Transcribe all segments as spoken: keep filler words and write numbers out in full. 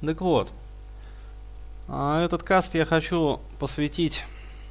Так вот, а этот каст я хочу посвятить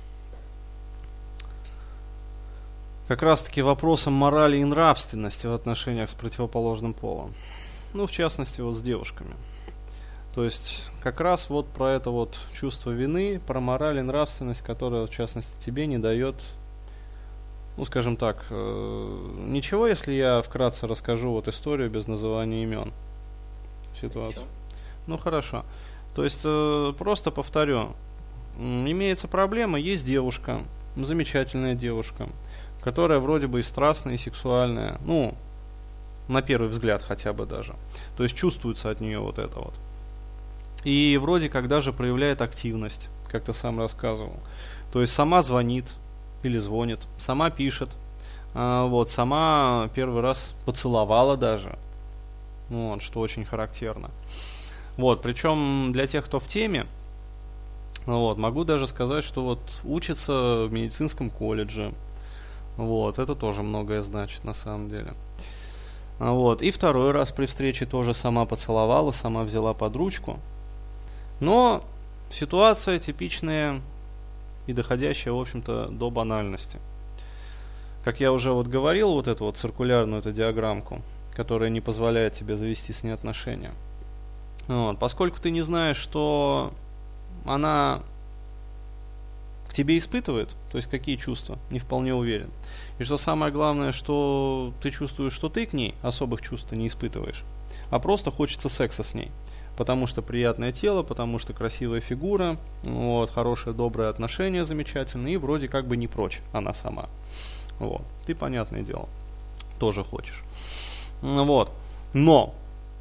как раз-таки вопросам морали и нравственности в отношениях с противоположным полом. Ну, в частности, вот с девушками. То есть, как раз вот про это вот чувство вины, про мораль и нравственность, которая, в частности, тебе не дает, ну, скажем так, э, ничего, если я вкратце расскажу вот историю без называния имен, ситуацию. Ну, хорошо. То есть, э, просто повторю. Имеется проблема, есть девушка, замечательная девушка, которая вроде бы и страстная, и сексуальная, ну, на первый взгляд хотя бы даже. То есть, чувствуется от нее вот это вот. И вроде как даже проявляет активность, как ты сам рассказывал. То есть, сама звонит или звонит, сама пишет, э, вот, сама первый раз поцеловала даже, вот, что очень характерно. Вот, причем для тех, кто в теме, вот, могу даже сказать, что вот учится в медицинском колледже. Вот, это тоже многое значит на самом деле. Вот, и второй раз при встрече тоже сама поцеловала, сама взяла под ручку. Но ситуация типичная и доходящая, в общем-то, до банальности. Как я уже вот говорил, вот эту вот циркулярную эту диаграммку, которая не позволяет тебе завести с ней отношения. Вот, поскольку ты не знаешь, что она к тебе испытывает, то есть какие чувства, не вполне уверен. И что самое главное, что ты чувствуешь, что ты к ней особых чувств не испытываешь, а просто хочется секса с ней. Потому что приятное тело, потому что красивая фигура, вот, хорошее, доброе отношение замечательное, и вроде как бы не прочь она сама. Вот, ты, понятное дело, тоже хочешь. Вот, но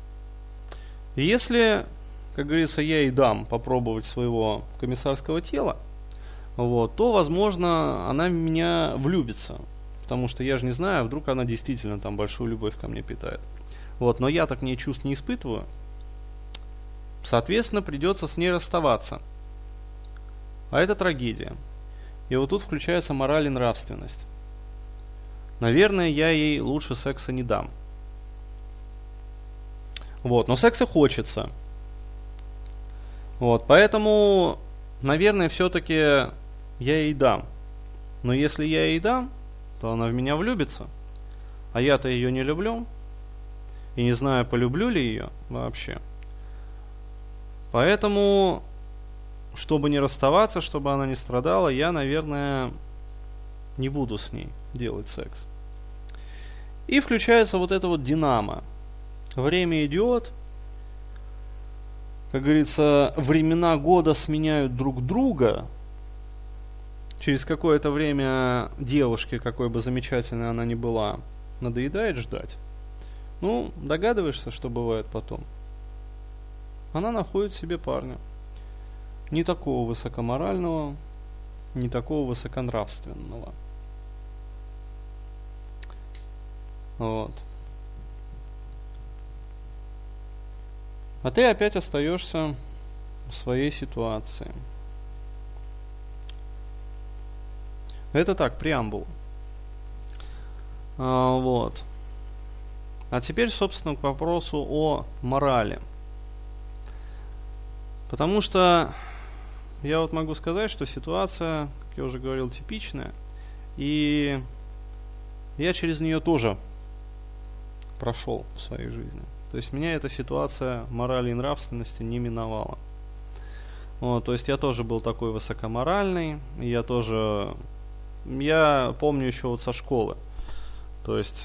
если, как говорится, я и дам попробовать своего комиссарского тела, вот, то, возможно, она в меня влюбится. Потому что я же не знаю, вдруг она действительно там большую любовь ко мне питает. Вот, но я так к ней чувств не испытываю. Соответственно, придется с ней расставаться. А это трагедия. И вот тут включается мораль и нравственность. Наверное, я ей лучше секса не дам. Вот, но секса хочется. Вот, поэтому, наверное, все-таки я ей дам. Но если я ей дам, то она в меня влюбится. А я-то ее не люблю. И не знаю, полюблю ли ее вообще. Поэтому, чтобы не расставаться, чтобы она не страдала, я, наверное, не буду с ней делать секс. И включается вот это вот динамо. Время идет. Как говорится, времена года сменяют друг друга. Через какое-то время девушке, какой бы замечательной она ни была, надоедает ждать. Ну, догадываешься, что бывает потом? Она находит себе парня. Не такого высокоморального, не такого высоконравственного. Вот. А ты опять остаешься в своей ситуации. Это так, преамбул. А, вот. А теперь, собственно, к вопросу о морали. Потому что я вот могу сказать, что ситуация, как я уже говорил, типичная. И я через нее тоже прошел в своей жизни. То есть меня эта ситуация морали и нравственности не миновала. Вот, то есть я тоже был такой высокоморальный. Я тоже... Я помню еще вот со школы. То есть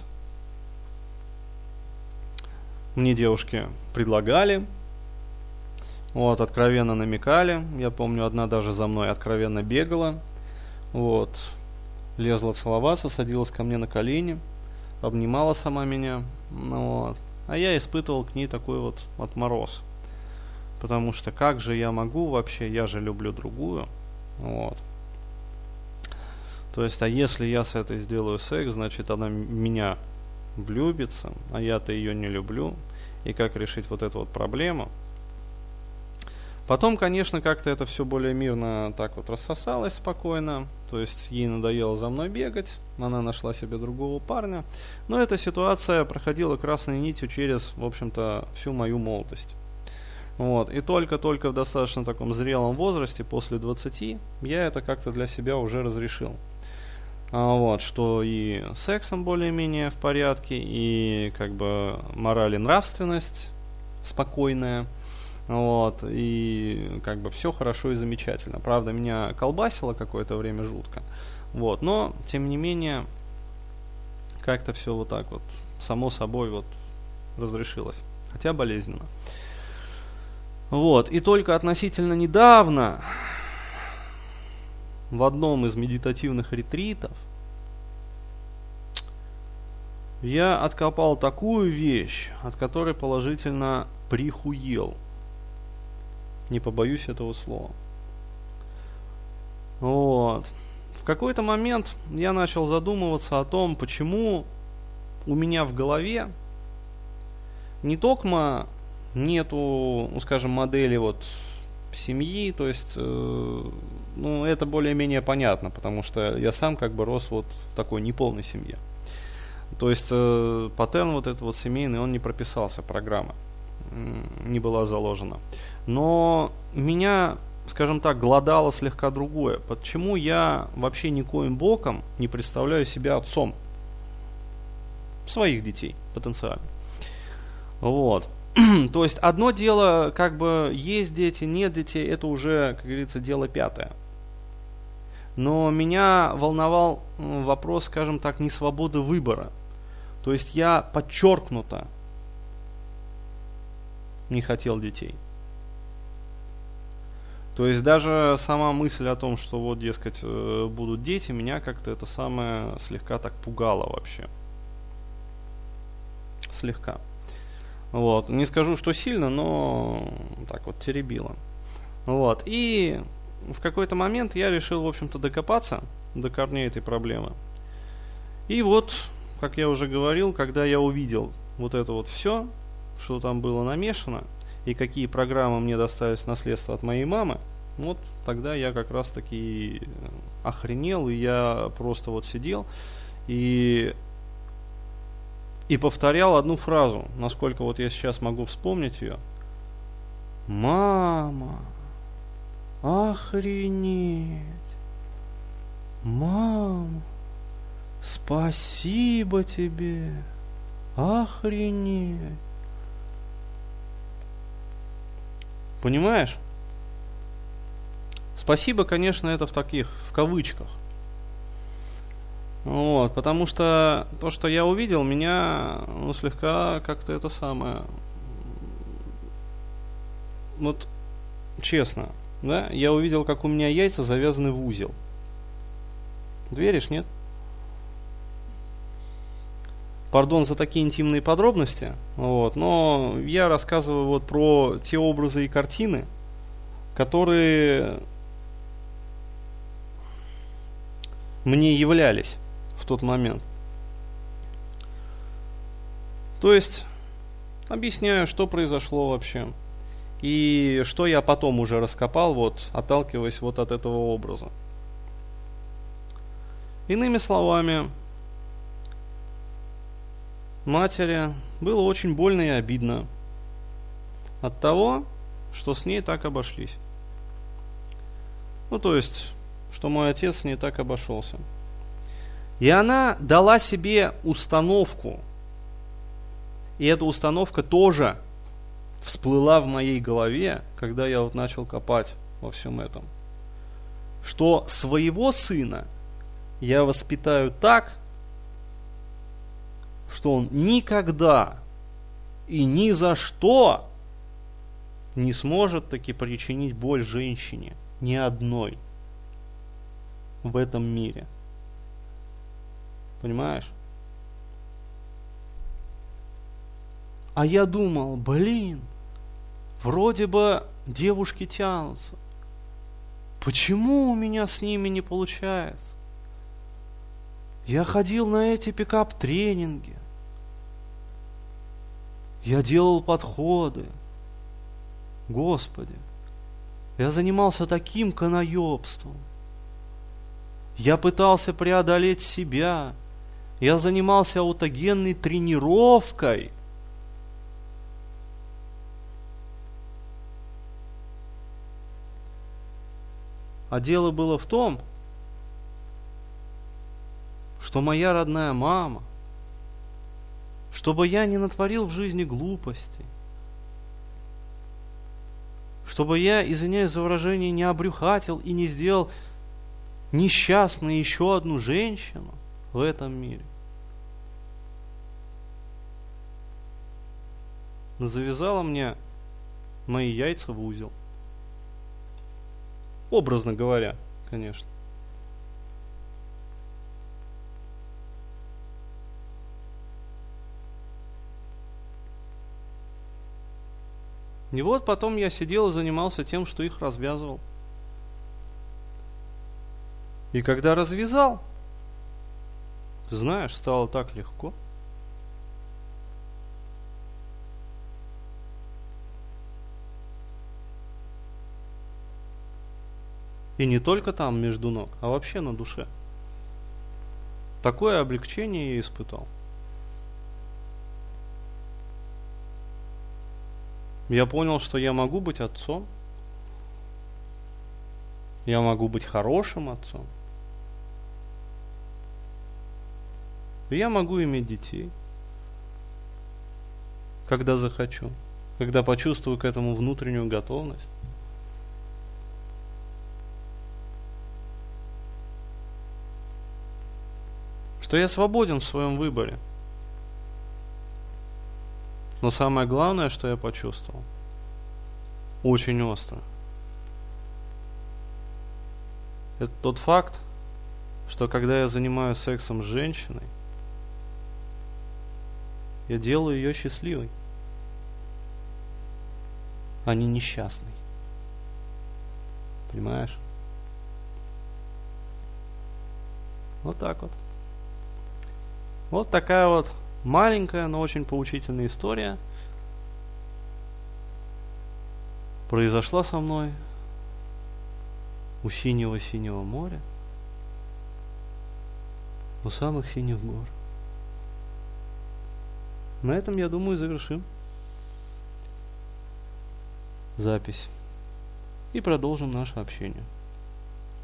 мне девушки предлагали, вот, откровенно намекали. Я помню, одна даже за мной откровенно бегала. Вот, лезла целоваться, садилась ко мне на колени, обнимала сама меня. Ну, вот. А я испытывал к ней такой вот отмороз. Потому что как же я могу вообще, я же люблю другую. Вот. То есть, а если я с этой сделаю секс, значит она меня влюбится, а я-то ее не люблю. И как решить вот эту вот проблему? Потом, конечно, как-то это все более мирно так вот рассосалось спокойно. То есть ей надоело за мной бегать, она нашла себе другого парня. Но эта ситуация проходила красной нитью через, в общем-то, всю мою молодость. Вот. И только-только в достаточно таком зрелом возрасте, после двадцати, я это как-то для себя уже разрешил. А, вот, что и сексом более-менее в порядке, и как бы мораль и нравственность спокойная. Вот, и как бы все хорошо и замечательно. Правда, меня колбасило какое-то время жутко. Вот, но, тем не менее, как-то все вот так вот, само собой, вот, разрешилось. Хотя болезненно. Вот, и только относительно недавно в одном из медитативных ретритов я откопал такую вещь, от которой положительно прихуел. Не побоюсь этого слова. Вот. В какой-то момент я начал задумываться о том, почему у меня в голове не только нету, ну, скажем, модели вот семьи, то есть, э, ну, это более-менее понятно, потому что я сам как бы рос вот в такой неполной семье. То есть, э, паттерн вот этот вот семейный, он не прописался, программа не была заложена. Но меня, скажем так, глодало слегка другое. Почему я вообще никоим боком не представляю себя отцом своих детей потенциально? Вот. То есть одно дело, как бы есть дети, нет детей, это уже, как говорится, дело пятое. Но меня волновал вопрос, скажем так, несвободы выбора. То есть я подчеркнуто не хотел детей. То есть даже сама мысль о том, что вот, дескать, будут дети, меня как-то это самое слегка так пугало вообще. Слегка. Вот. Не скажу, что сильно, но так вот теребило. Вот. И в какой-то момент я решил, в общем-то, докопаться до корней этой проблемы. И вот, как я уже говорил, когда я увидел вот это вот все, что там было намешано, и какие программы мне достались в наследство от моей мамы, вот тогда я как раз таки охренел, и я просто вот сидел и, и повторял одну фразу, насколько вот я сейчас могу вспомнить ее. Мама, охренеть, мама, спасибо тебе, охренеть. Понимаешь? Спасибо, конечно, это в таких, в кавычках. Вот, потому что то, что я увидел, меня, ну, слегка как-то это самое, вот, честно, да, я увидел, как у меня яйца завязаны в узел. Веришь, нет? Пардон за такие интимные подробности, вот, но я рассказываю вот про те образы и картины, которые мне являлись в тот момент. То есть, объясняю, что произошло вообще, и что я потом уже раскопал, вот, отталкиваясь вот от этого образа. Иными словами, матери было очень больно и обидно от того, что с ней так обошлись. Ну, то есть, что мой отец с ней так обошелся. И она дала себе установку, и эта установка тоже всплыла в моей голове, когда я вот начал копать во всем этом, что своего сына я воспитаю так, что он никогда и ни за что не сможет таки причинить боль женщине, ни одной в этом мире. Понимаешь? А я думал, блин, вроде бы девушки тянутся. Почему у меня с ними не получается? Я ходил на эти пикап-тренинги. Я делал подходы. Господи, я занимался таким канаебством. Я пытался преодолеть себя. Я занимался аутогенной тренировкой. А дело было в том, что моя родная мама, чтобы я не натворил в жизни глупостей, чтобы я, извиняюсь за выражение, не обрюхатил и не сделал несчастной еще одну женщину в этом мире, завязала мне мои яйца в узел. Образно говоря, конечно. И вот потом я сидел и занимался тем, что их развязывал. И когда развязал, ты знаешь, стало так легко. И не только там между ног, а вообще на душе. Такое облегчение я испытал. Я понял, что я могу быть отцом. Я могу быть хорошим отцом. И я могу иметь детей, когда захочу, когда почувствую к этому внутреннюю готовность. Что я свободен в своем выборе. Но самое главное, что я почувствовал, очень остро, это тот факт, что когда я занимаюсь сексом с женщиной, я делаю ее счастливой, а не несчастной. Понимаешь? Вот так вот. Вот такая вот маленькая, но очень поучительная история произошла со мной у синего-синего моря, у самых синих гор. На этом, я думаю, завершим запись и продолжим наше общение.